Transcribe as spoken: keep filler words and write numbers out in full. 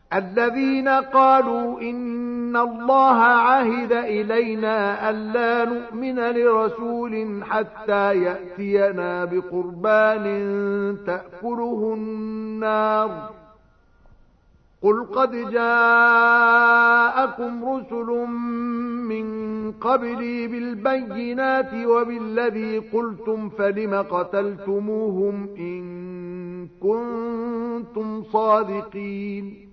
الذين قالوا إن الله عهد إلينا ألا نؤمن لرسول حتى يأتينا بقربان تأكله النار قل قد جاءكم رسل من قبلي بالبينات وبالذي قلتم فلم قتلتموهم إن كنتم صادقين